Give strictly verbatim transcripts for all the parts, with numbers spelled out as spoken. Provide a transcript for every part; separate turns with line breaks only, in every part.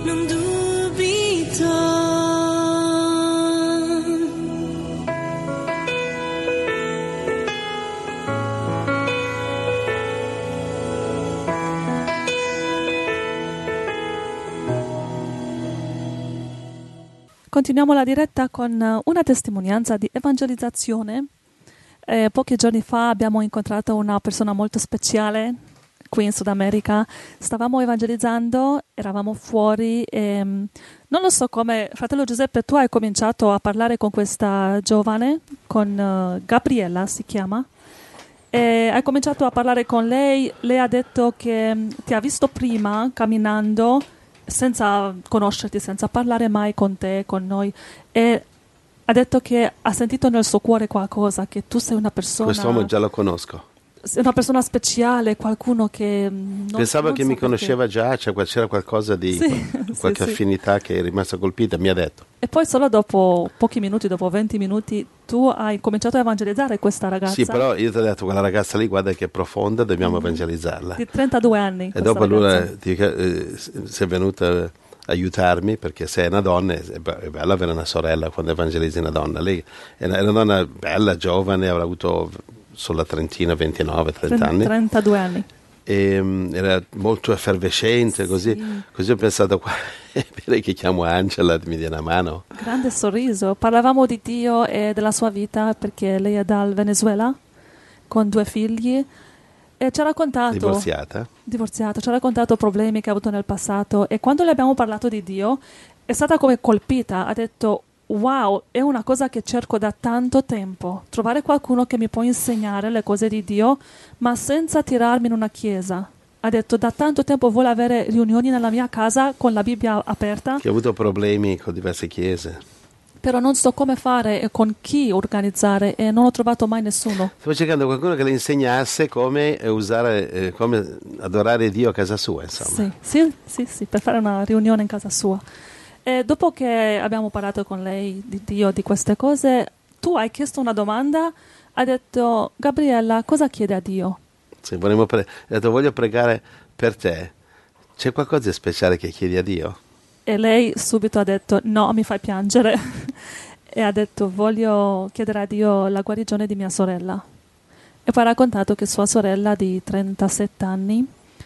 non dubito.
Continuiamo la diretta con una testimonianza di evangelizzazione. Eh, pochi giorni fa abbiamo incontrato una persona molto speciale qui in Sud America. Stavamo evangelizzando, eravamo fuori e non lo so come, fratello Giuseppe, tu hai cominciato a parlare con questa giovane, con uh, Gabriella si chiama, e hai cominciato a parlare con lei. Lei ha detto che ti ha visto prima camminando senza conoscerti, senza parlare mai con te, con noi, e ha detto che ha sentito nel suo cuore qualcosa, che tu sei una persona...
Quest'uomo già lo conosco.
Sei una persona speciale, qualcuno che... Non,
Pensavo
non
che
so
mi
perché.
conosceva già, cioè, c'era qualcosa di...
Sì,
qualche
sì,
affinità sì. Che è rimasta colpita, mi ha detto.
E poi solo dopo pochi minuti, dopo venti minuti, tu hai cominciato a evangelizzare questa ragazza.
Sì, però io ti ho detto, quella ragazza lì, guarda che è profonda, dobbiamo
mm-hmm.
evangelizzarla.
Di trentadue anni.
E dopo lui
ragazza.
eh, si è venuta a aiutarmi, perché se è una donna, è bello avere una sorella quando evangelizzi una donna. Lei è una, è una donna bella, giovane, avrà avuto sulla trentina, ventinove, trenta anni.
trentadue anni.
E, um, era molto effervescente, così,
sì.
così ho pensato, qua, direi che chiamo Angela, mi dia una mano.
Grande sorriso. Parlavamo di Dio e della sua vita, perché lei è dal Venezuela con due figli e ci ha raccontato
divorziata
divorziata ci ha raccontato problemi che ha avuto nel passato, e quando le abbiamo parlato di Dio è stata come colpita. Ha detto: wow, è una cosa che cerco da tanto tempo, trovare qualcuno che mi può insegnare le cose di Dio, ma senza tirarmi in una chiesa. Ha detto: da tanto tempo vuole avere riunioni nella mia casa con la Bibbia aperta.
Che ha avuto problemi con diverse chiese.
Però non so come fare e con chi organizzare, e non ho trovato mai nessuno.
Stavo cercando qualcuno che le insegnasse come usare, eh, come adorare Dio a casa sua, insomma.
Sì, sì, sì, sì, per fare una riunione in casa sua. E dopo che abbiamo parlato con lei di Dio, di queste cose, tu hai chiesto una domanda, ha detto: Gabriella, cosa chiede a Dio?
Sì, vorremmo pre- ha detto: voglio pregare per te. C'è qualcosa di speciale che chiedi a Dio?
E lei subito ha detto: no, mi fai piangere. E ha detto: voglio chiedere a Dio la guarigione di mia sorella. E poi ha raccontato che sua sorella di trentasette anni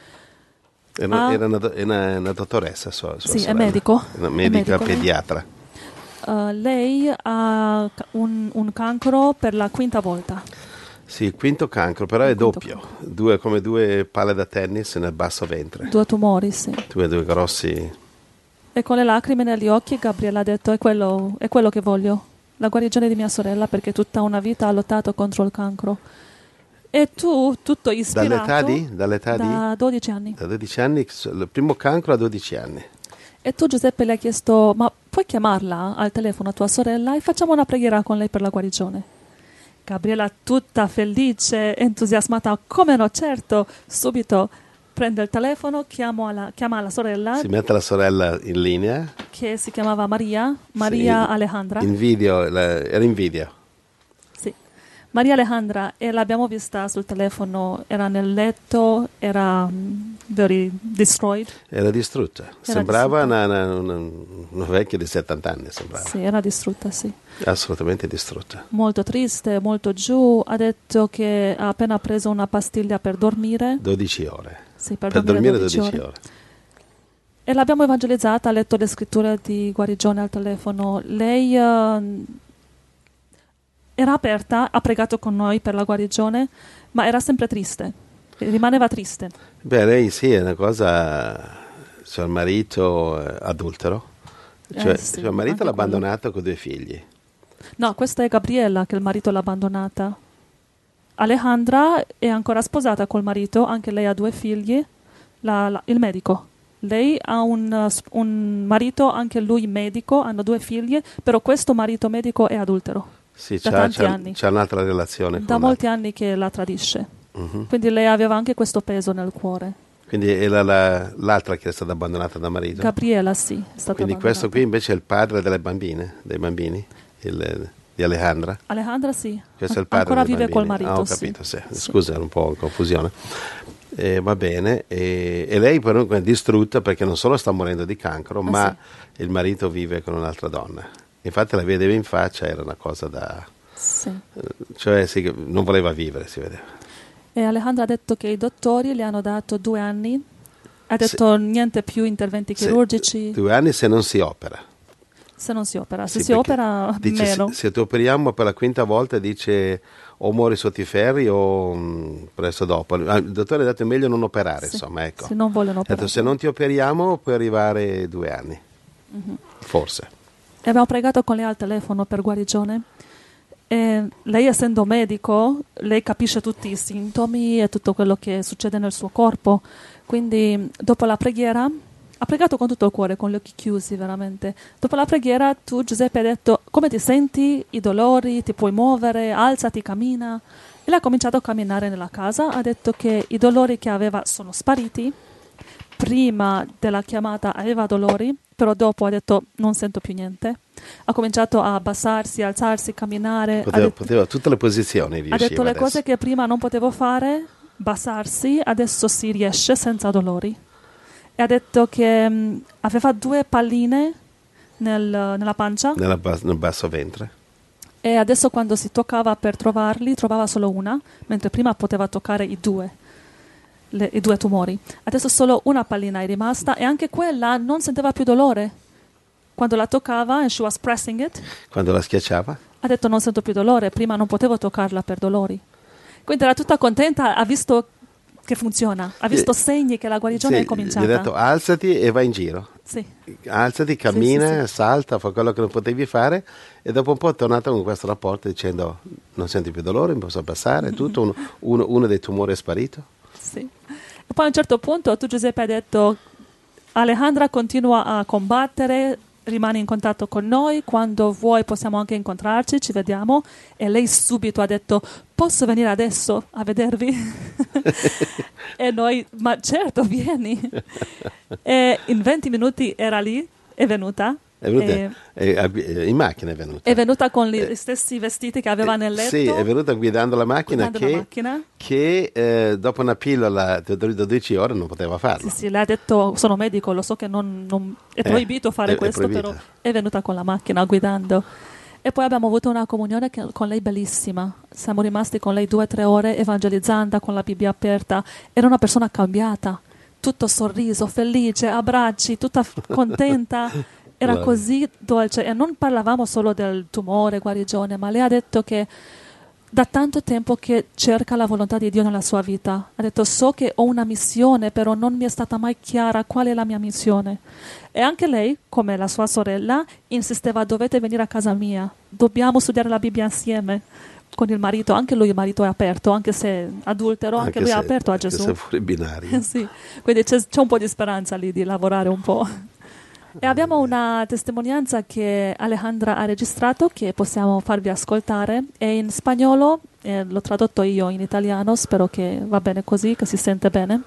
Era,
ha...
era una, una, una dottoressa sua, sua
sì,
sorella.
è medico.
Una medica
è medico,
pediatra.
Uh, lei ha un, un cancro per la quinta volta.
Sì, il quinto cancro, però il è doppio. Due, come due palle da tennis nel basso ventre.
Due tumori, sì.
Due, due grossi...
E con le lacrime negli occhi Gabriella ha detto: è quello, è quello che voglio, la guarigione di mia sorella, perché tutta una vita ha lottato contro il cancro. E tu, tutto ispirato...
Dall'età di? Dall'età
da
di?
dodici anni.
Da dodici anni, il primo cancro a dodici anni.
E tu, Giuseppe, le hai chiesto: ma puoi chiamarla al telefono a tua sorella e facciamo una preghiera con lei per la guarigione? Gabriella, tutta felice, entusiasmata: come no, certo, subito prende il telefono, chiama la, chiama la sorella.
Si mette la sorella in linea.
Che si chiamava Maria, Maria
sì,
Alejandra.
In video, la, era in video.
Sì, Maria Alejandra, e l'abbiamo vista sul telefono, era nel letto, era um, very destroyed.
Era distrutta,
Era
sembrava
distrutta.
Una, una, una vecchia di settanta anni, sembrava.
Sì, era distrutta, sì.
Assolutamente distrutta.
Molto triste, molto giù. Ha detto che ha appena preso una pastiglia per dormire.
dodici ore.
Sì, per,
per
dormire,
dormire dodici ore. ore.
E l'abbiamo evangelizzata, ha letto le scritture di guarigione al telefono. Lei uh, era aperta, ha pregato con noi per la guarigione, ma era sempre triste, rimaneva triste.
Beh, lei sì, è una cosa... Cioè, il marito eh, adultero. Cioè,
eh, sì,
cioè, il marito l'ha
quello.
abbandonato con due figli.
No, questa è Gabriella, che il marito l'ha abbandonata. Alejandra è ancora sposata col marito, anche lei ha due figli, la, la, il medico. Lei ha un, un marito, anche lui medico, hanno due figli, però questo marito medico è adultero.
Sì,
da
c'ha,
tanti
c'ha,
anni.
C'ha un'altra relazione.
Da
con
molti
la...
anni che la tradisce.
Uh-huh.
Quindi lei aveva anche questo peso nel cuore.
Quindi era la, l'altra che è stata abbandonata da marito?
Gabriella, sì, è stata
Quindi
abbandonata.
questo qui invece è il padre delle bambine, dei bambini, il, di Alejandra?
Alejandra, sì.
Questo è il padre
ancora
dei
vive
bambini.
col marito.
Ah, ho capito, sì.
Sì.
Scusa, era un po' in confusione. E va bene, e, e lei però è distrutta perché non solo sta morendo di cancro,
Ah,
ma sì. Il marito vive con un'altra donna. Infatti la vedeva in faccia, era una cosa da...
Sì.
Cioè sì, non voleva vivere, si vedeva.
E Alejandra ha detto che i dottori le hanno dato due anni, ha detto
se,
niente più interventi chirurgici.
Se, due anni se non si opera.
Se non si opera, se
sì,
si opera
dice,
meno.
Se, se ti operiamo per la quinta volta dice o muori sotto i ferri o mh, presto dopo. Il dottore ha detto è meglio non operare, sì, insomma, ecco.
Se non vogliono operare.
Ha detto, se non ti operiamo puoi arrivare due anni, mm-hmm. forse.
E abbiamo pregato con lei al telefono per guarigione. E lei, essendo medico, lei capisce tutti i sintomi e tutto quello che succede nel suo corpo. Quindi dopo la preghiera ha pregato con tutto il cuore, con gli occhi chiusi veramente. Dopo la preghiera tu, Giuseppe, hai detto come ti senti, i dolori, ti puoi muovere, alzati, cammina. E lei ha cominciato a camminare nella casa, ha detto che i dolori che aveva sono spariti. Prima della chiamata aveva dolori, però dopo ha detto non sento più niente. Ha cominciato a abbassarsi, alzarsi, camminare.
Poteva,
ha detto,
poteva tutte le posizioni riusciva.
Ha detto le
adesso.
cose che prima non potevo fare, bassarsi, adesso si riesce senza dolori. E ha detto che mh, aveva due palline nel, nella pancia.
Nella bas- nel basso ventre.
E adesso quando si toccava per trovarli, trovava solo una, mentre prima poteva toccare i due, le, i due tumori. Adesso solo una pallina è rimasta e anche quella non sentiva più dolore. Quando la toccava, and she was pressing it,
quando la schiacciava,
ha detto non sento più dolore, prima non potevo toccarla per dolori. Quindi era tutta contenta, ha visto che funziona, ha visto sì. segni che la guarigione
sì,
è cominciata.
Gli ha detto alzati e vai in giro.
Sì.
Alzati, cammina,
sì, sì, sì.
salta, fa quello che non potevi fare e dopo un po' è tornato con questo rapporto dicendo non senti più dolore, mi posso abbassare, tutto, uno, uno, uno dei tumori è sparito.
Sì. E poi a un certo punto tu, Giuseppe, hai detto Alejandra continua a combattere, rimane in contatto con noi, quando vuoi possiamo anche incontrarci, ci vediamo. E lei subito ha detto posso venire adesso a vedervi? E noi, ma certo, vieni. E in venti minuti era lì, è venuta.
È venuta e, è, in macchina è venuta.
È venuta con gli eh, stessi vestiti che aveva nel letto.
Sì, è venuta guidando la macchina,
guidando
che,
la macchina.
che eh, dopo una pillola di dodici ore non poteva farlo.
Sì, sì, lei ha detto sono medico, lo so che non, non è proibito
eh,
fare
è,
questo,
è
però è venuta con la macchina guidando. E poi abbiamo avuto una comunione che, con lei bellissima. Siamo rimasti con lei due o tre ore evangelizzando con la Bibbia aperta. Era una persona cambiata, tutto sorriso, felice, abbracci, tutta contenta. Era così dolce e non parlavamo solo del tumore, guarigione, ma lei ha detto che da tanto tempo che cerca la volontà di Dio nella sua vita. Ha detto so che ho una missione, però non mi è stata mai chiara qual è la mia missione. E anche lei, come la sua sorella, insisteva dovete venire a casa mia, dobbiamo studiare la Bibbia insieme con il marito. Anche lui il marito è aperto, anche se adultero, anche, anche lui
se,
è aperto a Gesù.
Anche se fuori binario.
Sì. Quindi c'è, c'è un po' di speranza lì di lavorare un po'. E abbiamo una testimonianza che Alejandra ha registrato che possiamo farvi ascoltare. È in spagnolo, eh, l'ho tradotto io in italiano, spero che va bene così, che si sente bene.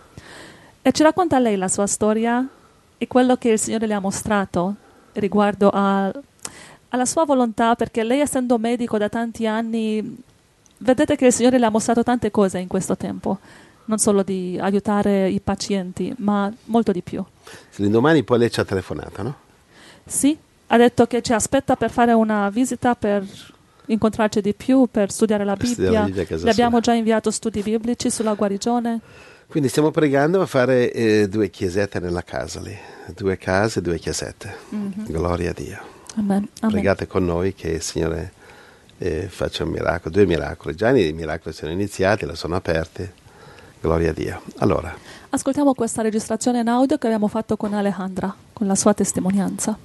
E ci racconta lei la sua storia e quello che il Signore le ha mostrato riguardo a, alla sua volontà, perché lei, essendo medico da tanti anni, vedete che il Signore le ha mostrato tante cose in questo tempo. Non solo di aiutare i pazienti, ma molto di più.
L'indomani poi lei ci ha telefonato, no?
Sì, ha detto che ci aspetta per fare una visita, per incontrarci di più, per studiare la Bibbia. Studiare la Bibbia Le abbiamo già inviato studi biblici sulla guarigione.
Quindi stiamo pregando a fare eh, due chiesette nella casa lì, due case, due chiesette. Mm-hmm. Gloria a Dio.
Amen. Amen.
Pregate con noi che il Signore eh, faccia un miracolo, due miracoli. Già i miracoli sono iniziati, la sono aperti. Gloria a Dio. Allora,
ascoltiamo questa registrazione in audio che abbiamo fatto con Alejandra, con la sua testimonianza.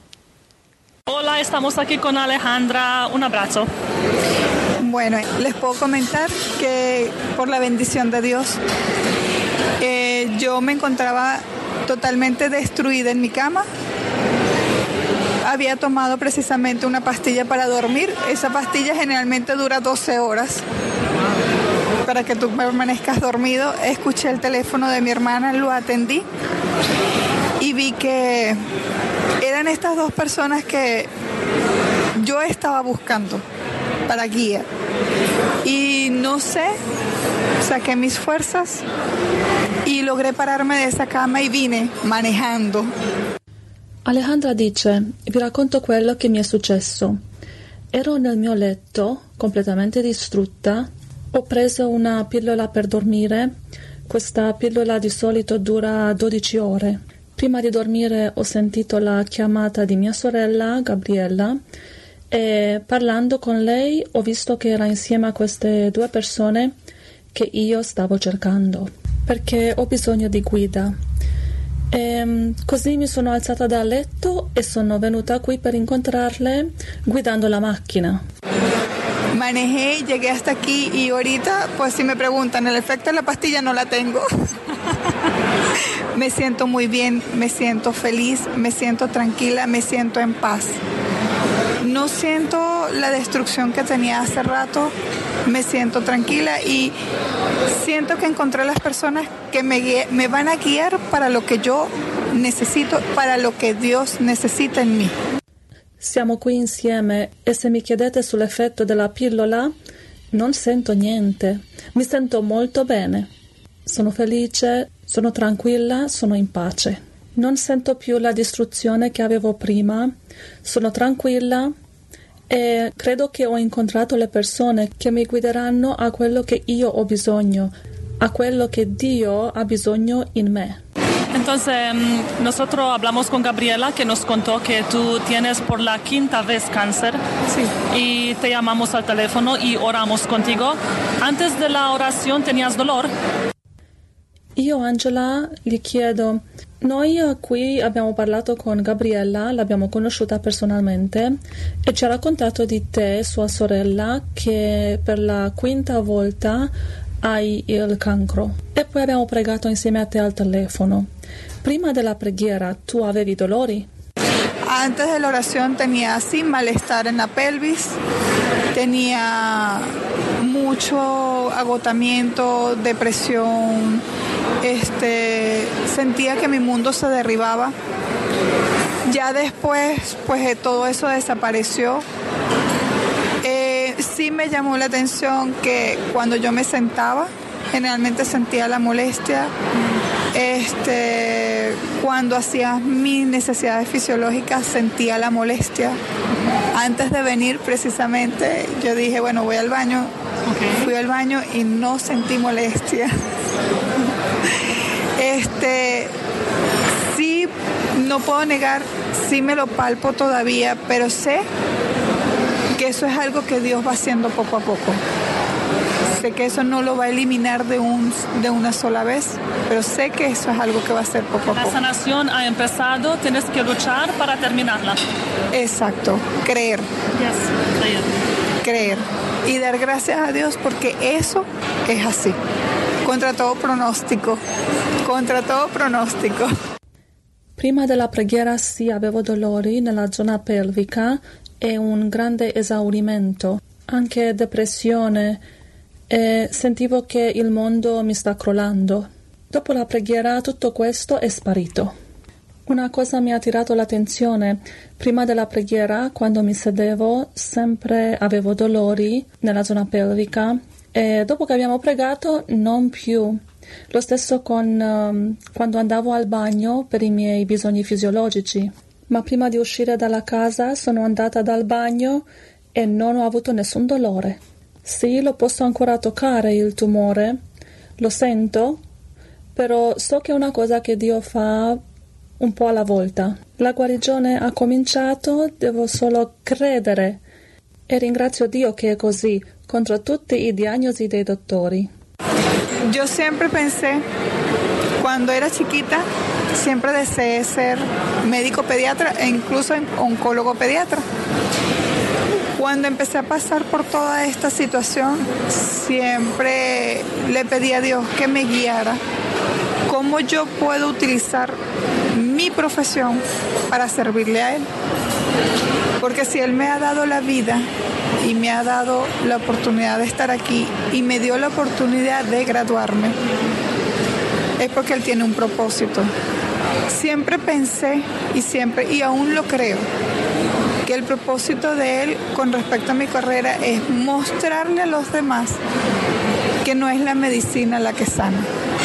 Hola, estamos aquí con Alejandra. Un abrazo.
Bueno, les puedo comentar que por la bendición de Dios, eh, yo me encontraba totalmente destruida en mi cama. Había tomado precisamente una pastilla para dormir. Esa pastilla generalmente dura doce horas. Para que tú permanezcas dormido. Escuché el teléfono de mi hermana, lo atendí y vi que eran estas dos personas que yo estaba buscando para guía. Y no sé saqué mis fuerzas y logré pararme de esa cama y vine manejando.
Alejandra dice: vi racconto quello che mi è successo. Ero nel mio letto, completamente distrutta. Ho preso una pillola per dormire. Questa pillola di solito dura dodici ore. Prima di dormire ho sentito la chiamata di mia sorella, Gabriella, e parlando con lei ho visto che era insieme a queste due persone che io stavo cercando, perché ho bisogno di guida. E così mi sono alzata dal letto e sono venuta qui per incontrarle guidando la macchina.
Manejé, llegué hasta aquí y ahorita, pues si me preguntan, el efecto de la pastilla no la tengo. Me siento muy bien, me siento feliz, me siento tranquila, me siento en paz. No siento la destrucción que tenía hace rato, me siento tranquila y siento que encontré las personas que me, guía, me van a guiar para lo que yo necesito, para lo que Dios necesita en mí.
Siamo qui insieme e se mi chiedete sull'effetto della pillola, non sento niente. Mi sento molto bene. Sono felice, sono tranquilla, sono in pace. Non sento più la distruzione che avevo prima. Sono tranquilla e credo che ho incontrato le persone che mi guideranno a quello che io ho bisogno, a quello che Dio ha bisogno in me.
Entonces, nosotros hablamos con Gabriela, que nos contó que tú tienes por la quinta vez cáncer.
Sí.
Y te llamamos al teléfono y oramos contigo. Antes de la oración, ¿tenías dolor?
Io, Angela, gli chiedo, noi qui abbiamo parlato con Gabriella, l'abbiamo conosciuta personalmente e ci ha raccontato di te, sua sorella, che per la quinta volta hai il cancro. E poi abbiamo pregato insieme a te al telefono. Prima della preghiera, tu avevi dolori?
Antes de la oración tenía así malestar en la pelvis, tenía mucho agotamiento, depresión, este, sentía que mi mundo se derribaba. Ya después, pues todo eso desapareció. Eh, sí me llamó la atención que cuando yo me sentaba, generalmente sentía la molestia. Este, cuando hacía mis necesidades fisiológicas sentía la molestia. Antes de venir precisamente yo dije, bueno, voy al baño. Okay. Fui al baño y no sentí molestia. Este, sí, no puedo negar, sí me lo palpo todavía, pero sé que eso es algo que Dios va haciendo poco a poco. Sé que eso no lo va a eliminar de, un, de una sola vez, pero sé que eso es algo que va a hacer poco a poco.
La sanación ha empezado, tienes que luchar para terminarla.
Exacto, creer.
Yes, creer.
Creer. Y dar gracias a Dios porque eso es así. Contra todo pronóstico. Contra todo pronóstico.
Prima della preghiera sì, avevo dolori nella zona pelvica e un grande esaurimento, anche depressione, e sentivo che il mondo mi sta crollando. Dopo la preghiera tutto questo è sparito. Una cosa mi ha attirato l'attenzione. Prima della preghiera, quando mi sedevo, sempre avevo dolori nella zona pelvica e dopo che abbiamo pregato non più. Lo stesso con um, quando andavo al bagno per i miei bisogni fisiologici. Ma prima di uscire dalla casa sono andata dal bagno e non ho avuto nessun dolore. Sì, lo posso ancora toccare il tumore, lo sento, però so che è una cosa che Dio fa un po' alla volta. La guarigione ha cominciato, devo solo credere e ringrazio Dio che è così, contro tutti i diagnosi dei dottori.
Yo siempre pensé, cuando era chiquita, siempre deseé ser médico pediatra e incluso oncólogo pediatra. Cuando empecé a pasar por toda esta situación, siempre le pedí a Dios que me guiara. ¿Cómo yo puedo utilizar mi profesión para servirle a Él? Porque si Él me ha dado la vida y me ha dado la oportunidad de estar aquí y me dio la oportunidad de graduarme, es porque Él tiene un propósito. Siempre pensé y siempre, y aún lo creo, que el propósito de Él con respecto a mi carrera es mostrarle a los demás que no es la medicina la que sana.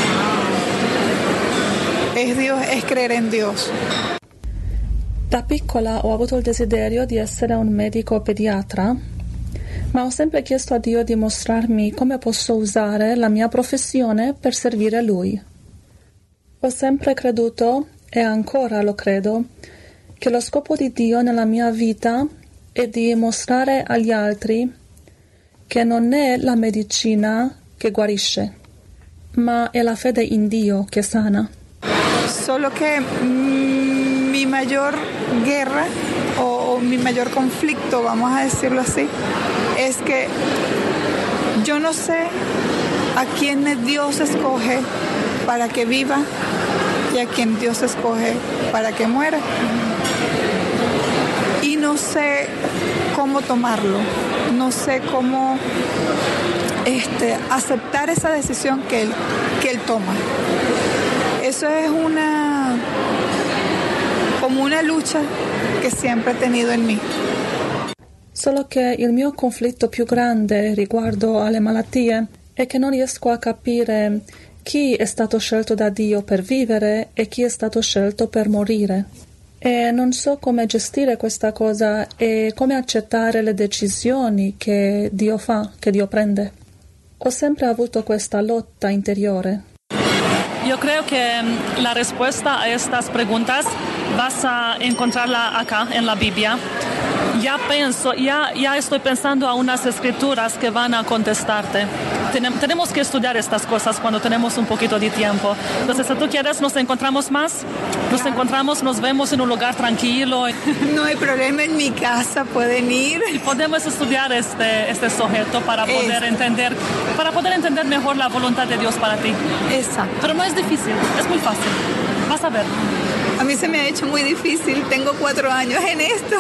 Es Dios, es creer en Dios.
Da piccola ho avuto il desiderio di essere un medico pediatra, ma ho sempre chiesto a Dio di mostrarmi come posso usare la mia professione per servire Lui. Ho sempre creduto, e ancora lo credo, che lo scopo di Dio nella mia vita è di mostrare agli altri che non è la medicina che guarisce, ma è la fede in Dio che sana.
Solo que mmm, mi mayor guerra o, o mi mayor conflicto, vamos a decirlo así, es que yo no sé a quién Dios escoge para que viva y a quién Dios escoge para que muera. Y no sé cómo tomarlo, no sé cómo este, aceptar esa decisión que él, que él toma. Eso es una, como una lucha che sempre he tenido in me.
Solo che il mio conflitto più grande riguardo alle malattie è che non riesco a capire chi è stato scelto da Dio per vivere e chi è stato scelto per morire. E non so come gestire questa cosa e come accettare le decisioni che Dio fa, che Dio prende. Ho sempre avuto questa lotta interiore.
Yo creo que la respuesta a estas preguntas vas a encontrarla acá en la Biblia. Ya pienso, ya, ya estoy pensando a unas escrituras que van a contestarte. Tenem, tenemos que estudiar estas cosas cuando tenemos un poquito de tiempo. Entonces, si tú quieres, nos encontramos más. Nos encontramos, nos vemos en un lugar tranquilo.
No hay problema, en mi casa pueden ir.
Y podemos estudiar este, este sujeto para poder es. entender, para poder entender mejor la voluntad de Dios para ti.
Exacto.
Pero no es difícil, es muy fácil. Vas a ver.
A mí se me ha hecho muy difícil, tengo cuattro años en esto.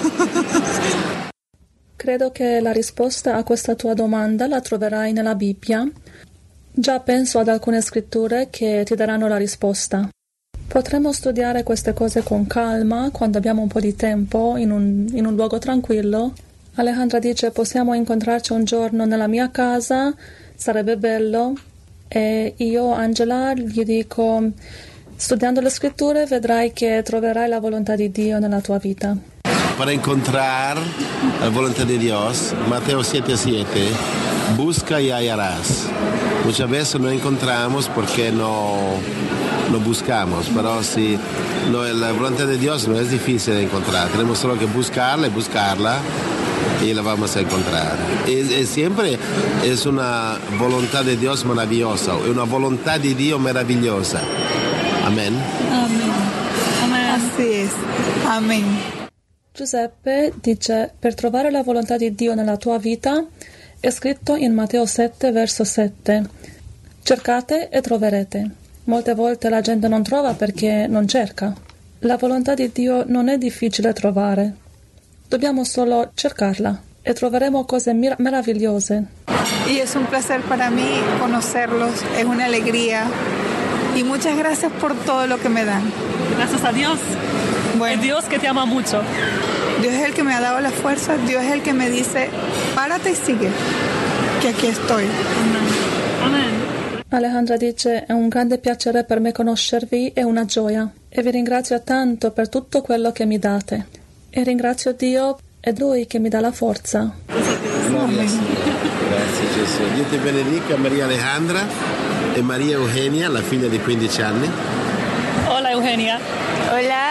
Credo che la risposta a questa tua domanda la troverai nella Bibbia. Già penso ad alcune scritture che ti daranno la risposta. Potremmo studiare queste cose con calma quando abbiamo un po' di tempo, in un, in un luogo tranquillo. Alejandra dice: possiamo incontrarci un giorno nella mia casa, sarebbe bello. E io, Angela, gli dico: studiando le scritture vedrai che troverai la volontà di Dio nella tua vita.
Para encontrar la voluntad de Dios, Mateo siete siete, busca y hallarás. Muchas veces no encontramos porque no, no buscamos, pero si no, la voluntad de Dios no es difícil de encontrar, tenemos solo que buscarla y buscarla y la vamos a encontrar. Es, es siempre es una voluntad de Dios maravillosa, una voluntad de Dios maravillosa. Amén.
Amén.
Amén.
Así es. Amén.
Giuseppe dice: per trovare la volontà di Dio nella tua vita è scritto in Matteo sette verso sette: cercate e troverete. Molte volte la gente non trova perché non cerca. La volontà di Dio non è difficile trovare, dobbiamo solo cercarla e troveremo cose mir- meravigliose.
Y es un placer para mí conocerlos, es una alegría y muchas gracias por todo lo que me dan.
Gracias a Dios.
Bueno,
Es Dios que te ama mucho.
Dios es el que me ha dado la fuerza, Dios es el que me dice: párate y sigue, que aquí estoy.
Amen.
Alejandra dice: è un grande piacere per me conoscervi e una gioia, e vi ringrazio tanto per tutto quello che mi date, e ringrazio Dio, è Lui che mi dà la forza.
Gloria al Signore. Grazie Gesù. Dio ti benedica, Maria Alejandra e Maria Eugenia, la figlia di quindici anni.
Hola, Eugenia.
Hola.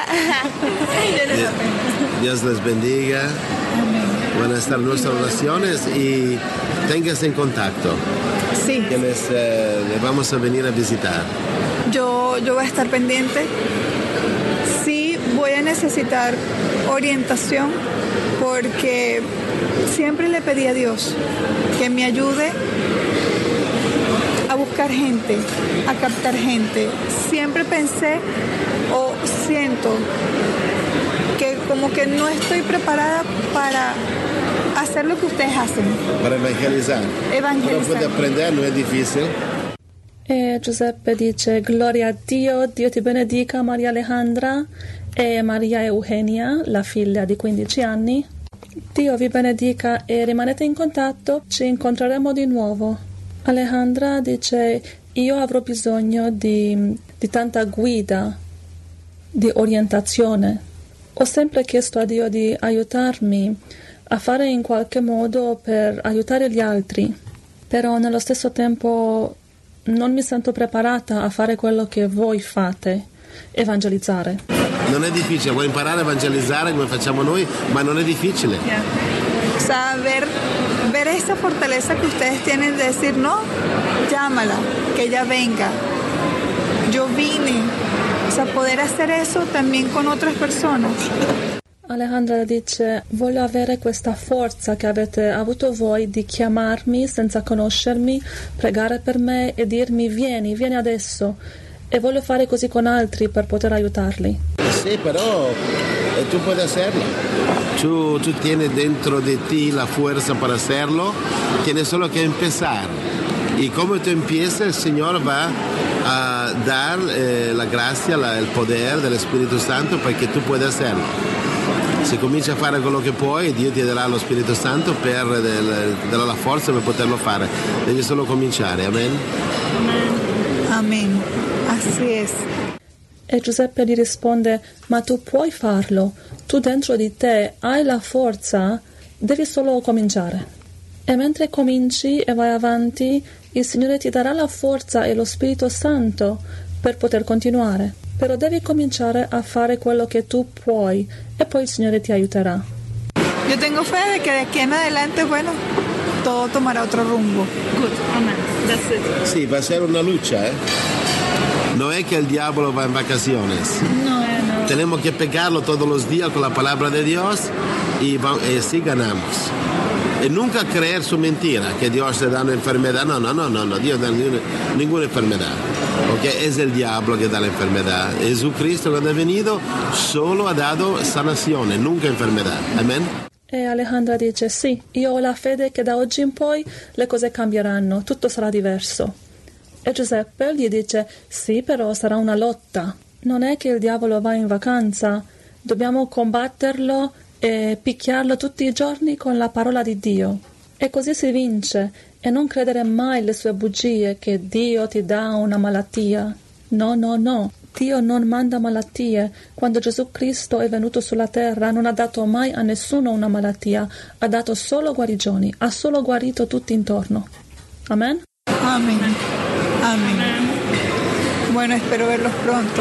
Dios les bendiga. Van a estar en nuestras oraciones y ténganse en contacto.
Sí,
Que les, eh, les vamos a venir a visitar.
yo, yo voy a estar pendiente. Sí, voy a necesitar orientación porque siempre le pedí a Dios que me ayude a buscar gente, a captar gente. Siempre pensé o siento que como que no estoy preparada para hacer lo que ustedes hacen.
Para evangelizar.
Evangelizar.
Uno puede aprender, no es difícil.
E Giuseppe dice: gloria a Dio, Dio ti benedica, Maria Alejandra e Maria Eugenia, la figlia di quindici anni. Dio vi benedica e rimanete in contatto, ci incontreremo di nuovo. Alejandra dice: io avrò bisogno di, di tanta guida, di orientazione. Ho sempre chiesto a Dio di aiutarmi a fare in qualche modo per aiutare gli altri, però nello stesso tempo non mi sento preparata a fare quello che voi fate, evangelizzare.
Non è difficile, vuoi imparare a evangelizzare come facciamo noi, ma non è difficile.
Yeah. O sea, ver, ver esa fortaleza que ustedes tienen de decir, no, llámala, que ella venga. Yo vine. O sea, poder hacer eso también con otras personas.
Alejandra dice: voglio avere questa forza che avete avuto voi di chiamarmi senza conoscermi, pregare per me e dirmi vieni, vieni adesso, e voglio fare così con altri per poter aiutarli.
Sì, però eh, tu puoi hacerlo. Tu, tu tienes dentro de ti la fuerza para hacerlo, tienes solo que empezar. Y como tú empiezas, el Señor va a dar eh, la gracia, la, el poder del Espíritu Santo para que tú puedas hacerlo. Se cominci a fare quello che puoi, Dio ti darà lo Spirito Santo per del, darà la forza per poterlo fare. Devi solo cominciare, amen?
Amen. Amen. Así es.
E Giuseppe gli risponde: ma tu puoi farlo, tu dentro di te hai la forza, devi solo cominciare. E mentre cominci e vai avanti, il Signore ti darà la forza e lo Spirito Santo per poter continuare. Però devi cominciare a fare quello che tu puoi e poi il Signore ti aiuterà.
Yo tengo fe de que de aquí en adelante, bueno, todo tomará otro rumbo.
Good, amen. That's it.
Sí, va a ser una lucha, ¿eh? No es que el diablo va en vacaciones.
No, eh, no.
Tenemos que pegarlo todos los días con la palabra de Dios y, va, y así ganamos. Y nunca creer su mentira, que Dios te da una enfermedad. No, no, no, no, no. Dios no da ninguna, ninguna enfermedad. Porque es el diablo que da la enfermedad. Jesucristo cuando ha venido solo ha dado sanazione, nunca enfermedad. Amen.
E Alejandra dice: sì, io ho la fede che da oggi in poi le cose cambieranno, tutto sarà diverso. E Giuseppe gli dice: sì, però sarà una lotta. Non è che il diavolo va in vacanza, dobbiamo combatterlo e picchiarlo tutti i giorni con la parola di Dio. E così si vince, e non credere mai le sue bugie che Dio ti dà una malattia. No, no, no. Dio non manda malattie. Quando Gesù Cristo è venuto sulla terra non ha dato mai a nessuno una malattia, ha dato solo guarigioni, ha solo guarito tutti intorno. Amen?
Amén. Amén. Bueno, espero verlos pronto.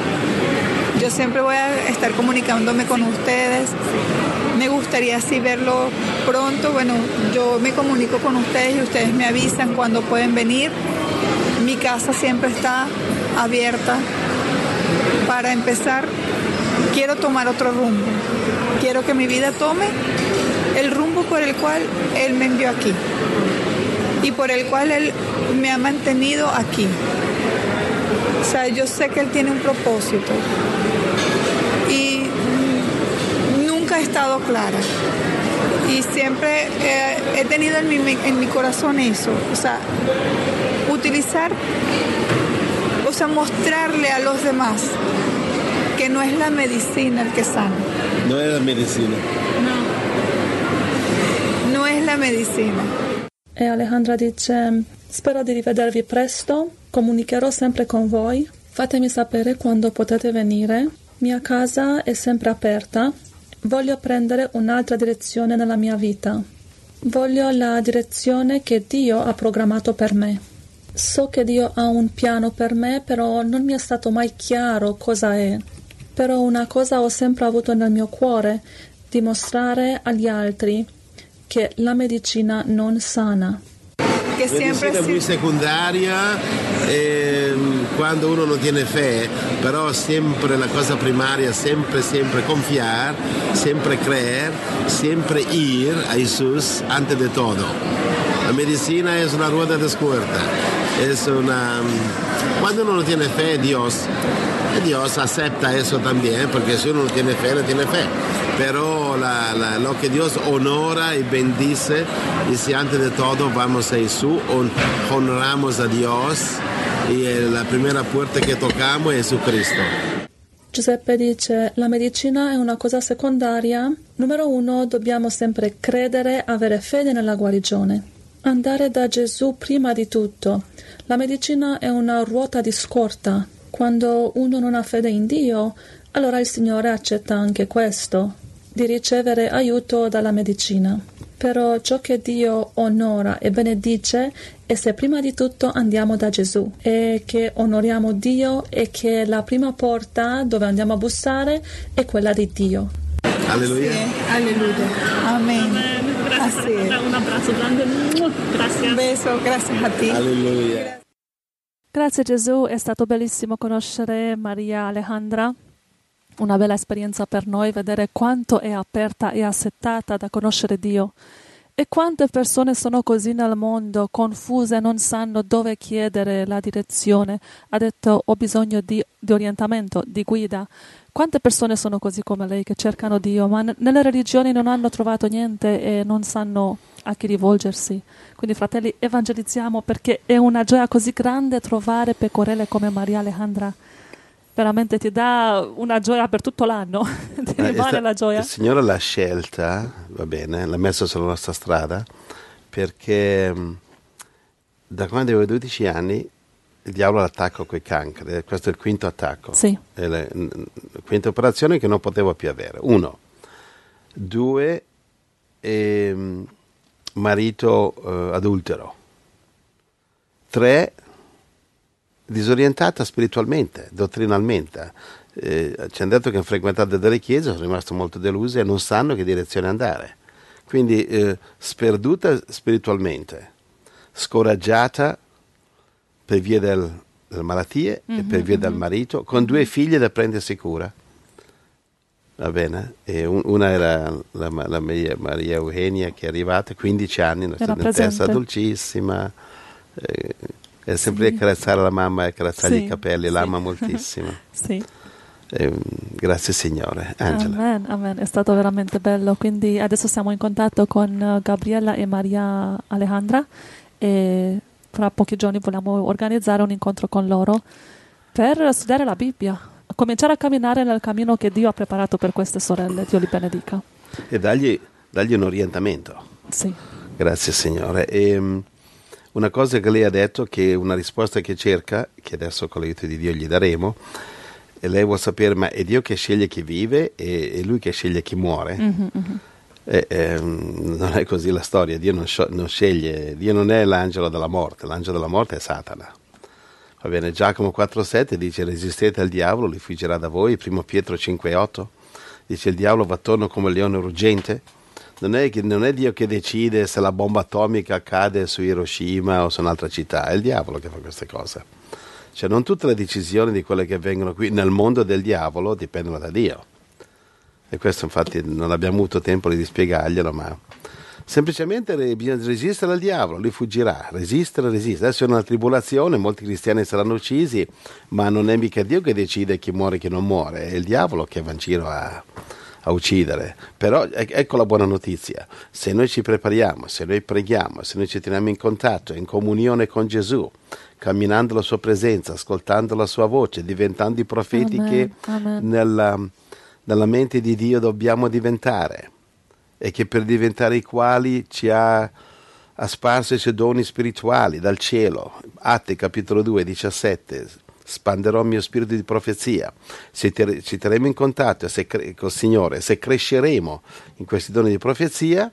Yo siempre voy a estar comunicándome con ustedes. Me gustaría así verlo pronto. Bueno, yo me comunico con ustedes y ustedes me avisan cuando pueden venir. Mi casa siempre está abierta. Para empezar, quiero tomar otro rumbo. Quiero que mi vida tome el rumbo por el cual Él me envió aquí y por el cual Él me ha mantenido aquí. O sea, yo sé que Él tiene un propósito y nunca he estado clara. Y siempre eh, he tenido en mi, en mi corazón eso. O sea, utilizar, o sea, mostrarle a los demás que no es la medicina el que sana.
No es la medicina.
No. No es la medicina.
E Alejandra dice: spero di rivedervi presto, comunicherò sempre con voi, fatemi sapere quando potete venire, mia casa è sempre aperta, voglio prendere un'altra direzione nella mia vita, voglio la direzione che Dio ha programmato per me. So che Dio ha un piano per me, però non mi è stato mai chiaro cosa è. Però una cosa ho sempre avuto nel mio cuore, dimostrare agli altri che la medicina non sana.
Che sempre
medicina
si...
muy secundaria eh, quando uno non tiene fe, però sempre la cosa primaria, sempre, sempre confiar, sempre creer, sempre ir a Jesús antes de todo. La medicina es una rueda descubierta, es una... Cuando uno no tiene fe, Dios, Dios acepta eso también, porque si uno no tiene fe, no tiene fe. Pero la, la, lo que Dios honora y bendice, y si antes de todo vamos a Jesús, honramos a Dios, y la primera puerta que tocamos es Jesucristo.
Giuseppe dice: la medicina è una cosa secondaria. Numero uno, dobbiamo sempre credere, avere fede nella guarigione. Andare da Gesù prima di tutto. La medicina è una ruota di scorta. Quando uno non ha fede in Dio, allora il Signore accetta anche questo, di ricevere aiuto dalla medicina. Però ciò che Dio onora e benedice è se prima di tutto andiamo da Gesù e che onoriamo Dio e che la prima porta dove andiamo a bussare è quella di Dio.
Alleluia.
Aleluya. Amén.
Gracias.
Así es.
Un abrazo grande. Gracias.
Un beso, gracias a ti.
Alleluia.
Grazie Gesù, è stato bellissimo conoscere Maria Alejandra. Una bella esperienza per noi vedere quanto è aperta e assettata da conoscere Dio e quante persone sono così nel mondo, confuse, non sanno dove chiedere la direzione. Ha detto ho bisogno di, di orientamento, di guida. Quante persone sono così come lei che cercano Dio, ma n- nelle religioni non hanno trovato niente e non sanno a chi rivolgersi. Quindi fratelli, evangelizziamo perché è una gioia così grande trovare pecorelle come Maria Alejandra. Veramente ti dà una gioia per tutto l'anno, ti
Eh,
rimane
sta-
la gioia.
Il Signore l'ha scelta, va bene, l'ha messa sulla nostra strada, perché mh, da quando avevo dodici anni il diavolo l'attacca con i cancri, e questo è il quinto attacco,
Sì.
è la n- quinta operazione che non potevo più avere. Uno, due, ehm, marito eh, adultero, tre, disorientata spiritualmente, dottrinalmente. Eh, ci hanno detto che hanno frequentato delle chiese, sono rimasto molto deluso e non sanno che direzione andare. Quindi eh, sperduta spiritualmente, scoraggiata per via del, delle malattie mm-hmm, e per via mm-hmm. del marito, con due figlie da prendersi cura. Va bene? E un, una era la, la Maria, Maria Eugenia che è arrivata, quindici anni, una studentessa dolcissima, eh, è sempre sì. a carezzare la mamma e accarezzargli sì, i capelli, sì. l'ama moltissimo.
Sì.
Eh, grazie Signore. Angela.
Amen, amen, è stato veramente bello. Quindi adesso siamo in contatto con Gabriella e Maria Alejandra e fra pochi giorni vogliamo organizzare un incontro con loro per studiare la Bibbia, cominciare a camminare nel cammino che Dio ha preparato per queste sorelle. Dio li benedica.
E dargli, dargli un orientamento.
Sì.
Grazie Signore. E, um, una cosa che lei ha detto, che una risposta che cerca, che adesso con l'aiuto di Dio gli daremo, e lei vuole sapere, ma è Dio che sceglie chi vive e è Lui che sceglie chi muore? Mm-hmm, mm-hmm. E, e, non è così la storia, Dio non, non sceglie, Dio non è l'angelo della morte, l'angelo della morte è Satana. Va bene, Giacomo quattro sette dice resistete al diavolo, lui fuggirà da voi. Primo Pietro cinque otto dice il diavolo va attorno come un leone ruggente. Non è, non è Dio che decide se la bomba atomica cade su Hiroshima o su un'altra città, è il diavolo che fa queste cose. Cioè non tutte le decisioni di quelle che avvengono qui nel mondo del diavolo dipendono da Dio. E questo infatti non abbiamo avuto tempo di spiegarglielo, ma semplicemente bisogna resistere al diavolo, lui fuggirà, resistere, resistere. Adesso è una tribolazione, molti cristiani saranno uccisi, ma non è mica Dio che decide chi muore e chi non muore, è il diavolo che va in giro a, a uccidere. Però ecco la buona notizia, se noi ci prepariamo, se noi preghiamo, se noi ci teniamo in contatto, in comunione con Gesù, camminando la sua presenza, ascoltando la sua voce, diventando i profeti Amen. che Amen. Nella, nella mente di Dio dobbiamo diventare, e che per diventare i quali ci ha, ha sparso i suoi doni spirituali dal cielo. Atti capitolo due diciassette, spanderò il mio spirito di profezia. Se te, ci terremo in contatto se, col Signore, se cresceremo in questi doni di profezia,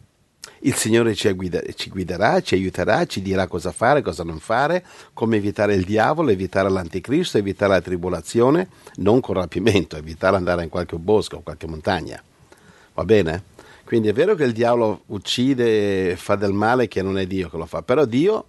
il Signore ci, guida, ci guiderà, ci aiuterà, ci dirà cosa fare, cosa non fare, come evitare il diavolo, evitare l'anticristo, evitare la tribolazione, non con rapimento, evitare andare in qualche bosco o qualche montagna. Va bene? Quindi è vero che il diavolo uccide e fa del male, che non è Dio che lo fa, però Dio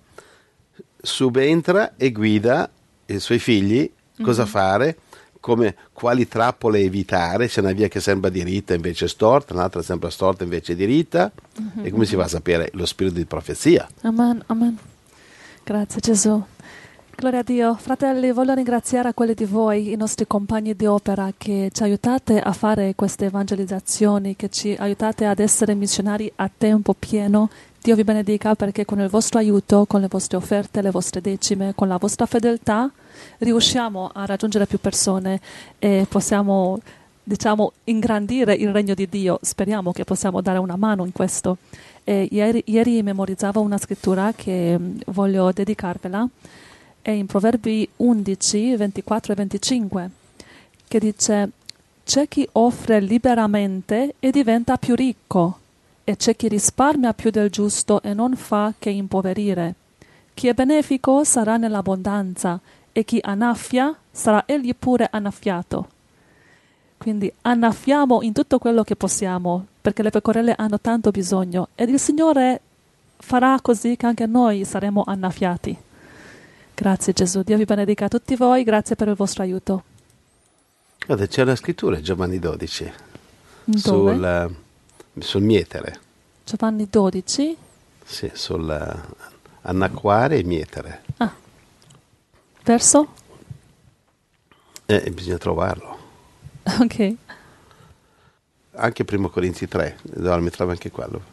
subentra e guida i suoi figli cosa mm-hmm. fare, come quali trappole evitare, c'è una via che sembra diritta invece storta, un'altra sembra storta invece diritta, mm-hmm. e come si va a sapere? Lo spirito di profezia.
Amen, amen. Grazie Gesù. Gloria a Dio. Fratelli, voglio ringraziare a quelli di voi, i nostri compagni di opera, che ci aiutate a fare queste evangelizzazioni, che ci aiutate ad essere missionari a tempo pieno. Dio vi benedica, perché con il vostro aiuto, con le vostre offerte, le vostre decime, con la vostra fedeltà, riusciamo a raggiungere più persone e possiamo diciamo, ingrandire il regno di Dio. Speriamo che possiamo dare una mano in questo. E ieri, ieri memorizzavo una scrittura che voglio dedicarvela, è in Proverbi undici, ventiquattro e venticinque, che dice: c'è chi offre liberamente e diventa più ricco, e c'è chi risparmia più del giusto e non fa che impoverire. Chi è benefico sarà nell'abbondanza, e chi annaffia sarà egli pure annaffiato. Quindi annaffiamo in tutto quello che possiamo, perché le pecorelle hanno tanto bisogno, ed il Signore farà così che anche noi saremo annaffiati. Grazie Gesù, Dio vi benedica a tutti voi, grazie per il vostro aiuto.
Guarda, c'è una scrittura, Giovanni dodici,
Dove?
sul, sul mietere.
Giovanni dodici?
Sì, sul annacquare e mietere.
Ah. Verso?
Eh, bisogna trovarlo.
Ok.
Anche primo Corinzi tre, no, mi trovo anche quello.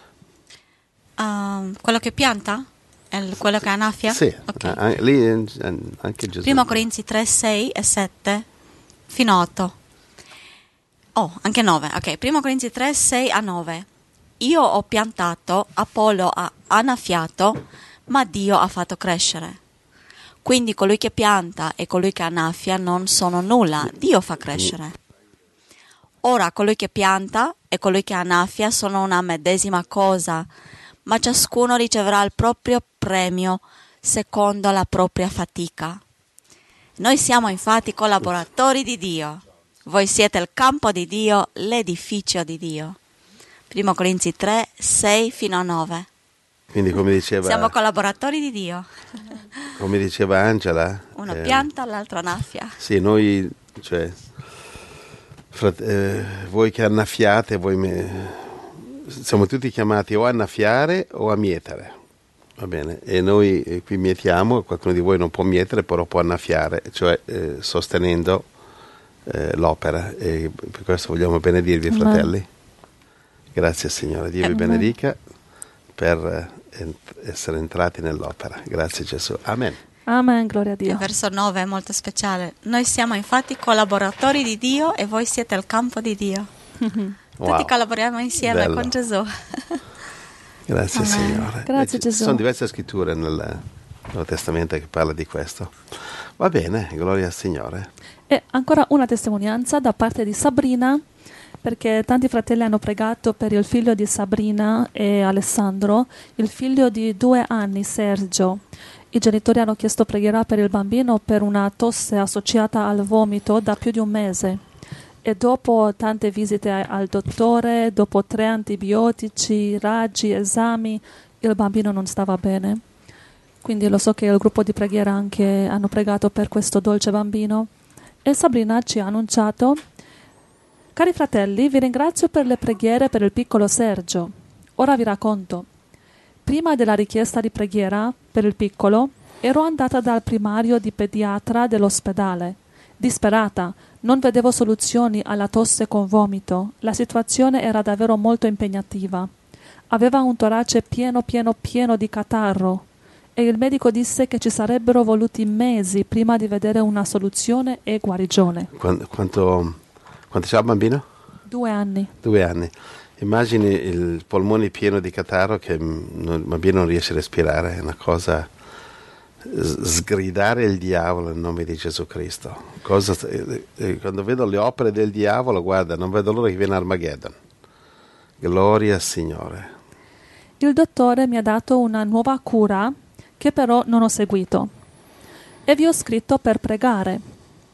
Uh, quello che pianta? Il, quello che annaffia?
Sì,
Okay.
a- a- lì eh, anche Gesù.
Primo Corinzi tre, sei e sette fino a otto. Oh, anche nove. Ok, Primo Corinzi tre, sei a nove. Io ho piantato, Apollo ha annaffiato, ma Dio ha fatto crescere. Quindi colui che pianta e colui che annaffia non sono nulla, Dio fa crescere. Ora colui che pianta e colui che annaffia sono una medesima cosa, ma ciascuno riceverà il proprio premio secondo la propria fatica. Noi siamo infatti collaboratori di Dio. Voi siete il campo di Dio, l'edificio di Dio. Primo Corinzi tre, sei fino a nove.
Quindi come diceva,
Siamo collaboratori di Dio.
come diceva Angela,
Uno
eh,
pianta, l'altro annaffia.
sì, noi, cioè, frat- eh, voi che annaffiate, voi me- siamo tutti chiamati o a annaffiare o a mietere, va bene? E noi eh, qui mietiamo, qualcuno di voi non può mietere, però può annaffiare, cioè eh, sostenendo eh, l'opera. E per questo vogliamo benedirvi,
Amen.
fratelli. Grazie Signore, Dio vi
Amen.
benedica per eh, ent- essere entrati nell'opera. Grazie Gesù. Amen.
Amen, gloria a
Il
Dio.
verso nove è molto speciale. Noi siamo infatti collaboratori di Dio e voi siete il campo di Dio.
Wow.
Tutti collaboriamo insieme
Bello.
con Gesù.
Grazie
Amen.
Signore.
Grazie,
Eh, ci
Gesù.
sono diverse scritture nel Nuovo Testamento che parla di questo. Va bene, gloria al Signore.
E ancora una testimonianza da parte di Sabrina, perché tanti fratelli hanno pregato per il figlio di Sabrina e Alessandro, il figlio di due anni, Sergio. I genitori hanno chiesto preghiera per il bambino per una tosse associata al vomito da più di un mese. E dopo tante visite al dottore, dopo tre antibiotici, raggi, esami, il bambino non stava bene. Quindi lo so che il gruppo di preghiera anche hanno pregato per questo dolce bambino. E Sabrina ci ha annunciato: cari fratelli, vi ringrazio per le preghiere per il piccolo Sergio. Ora vi racconto. Prima della richiesta di preghiera per il piccolo, ero andata dal primario di pediatra dell'ospedale. Disperata, non vedevo soluzioni alla tosse con vomito. La situazione era davvero molto impegnativa. Aveva un torace pieno pieno pieno di catarro e il medico disse che ci sarebbero voluti mesi prima di vedere una soluzione e guarigione.
Quanto, quanto, quanto c'ha il bambino?
Due anni.
Due anni. Immagini il polmone pieno di catarro che non- il bambino non riesce a respirare, è una cosa, s- sgridare il diavolo nel nome di Gesù Cristo. Cosa, eh, eh, quando vedo le opere del diavolo, guarda, non vedo l'ora che viene Armageddon. Gloria al Signore.
Il dottore mi ha dato una nuova cura che però non ho seguito e vi ho scritto per pregare.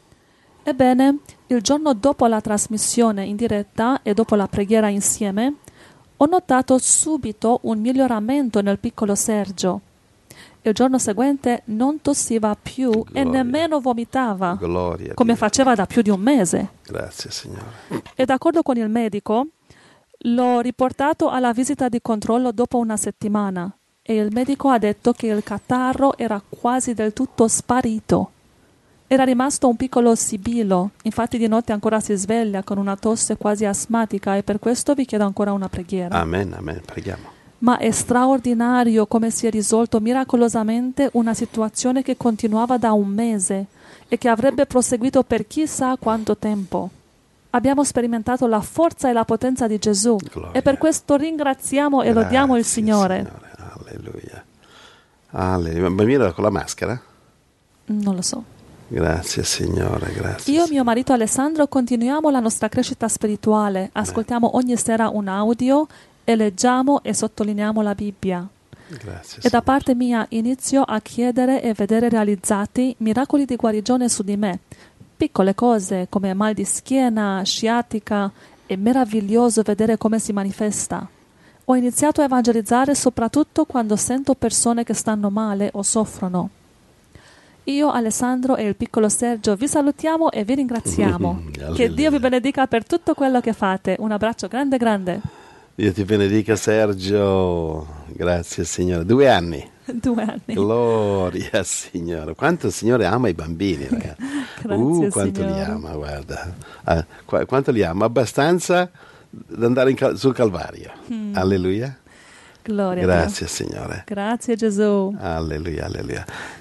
Ebbene, il giorno dopo la trasmissione in diretta e dopo la preghiera insieme, ho notato subito un miglioramento nel piccolo Sergio. Il giorno seguente non tossiva più e
Gloria.
nemmeno vomitava,
Gloria a
come
Dio.
faceva da più di un mese.
Grazie Signore.
E d'accordo con il medico, l'ho riportato alla visita di controllo dopo una settimana e il medico ha detto che il catarro era quasi del tutto sparito. Era rimasto un piccolo sibilo, infatti di notte ancora si sveglia con una tosse quasi asmatica e per questo vi chiedo ancora una preghiera.
Amen, amen, preghiamo.
Ma è straordinario come si è risolto miracolosamente una situazione che continuava da un mese e che avrebbe proseguito per chissà quanto tempo. abbiamo sperimentato la forza e la potenza di Gesù.
Gloria.
E per questo ringraziamo e
Grazie,
lodiamo il Signore.
Signore. Alleluia. Alleluia. Ma mira con la maschera?
Non lo so.
Grazie Signore, grazie.
Io e mio marito Alessandro continuiamo la nostra crescita spirituale, ascoltiamo ogni sera un audio e leggiamo e sottolineiamo la Bibbia.
Grazie,
E da
Signore.
parte mia inizio a chiedere e vedere realizzati miracoli di guarigione su di me. Piccole cose come mal di schiena, sciatica, è meraviglioso vedere come si manifesta. Ho iniziato a evangelizzare soprattutto quando sento persone che stanno male o soffrono. Io, Alessandro e il piccolo Sergio vi salutiamo e vi ringraziamo.
Mm,
Che Dio vi benedica per tutto quello che fate. Un abbraccio grande grande.
Dio ti benedica Sergio, grazie Signore. Due anni.
Due anni.
Gloria Signore. Quanto il Signore ama i bambini, ragazzi.
Grazie,
uh, quanto
Signore.
li ama, guarda. Ah, qu- quanto li ama? Abbastanza da andare in cal- sul Calvario.
Mm.
Alleluia.
Gloria a Dio.
Grazie Signore.
Grazie Gesù.
Alleluia, alleluia.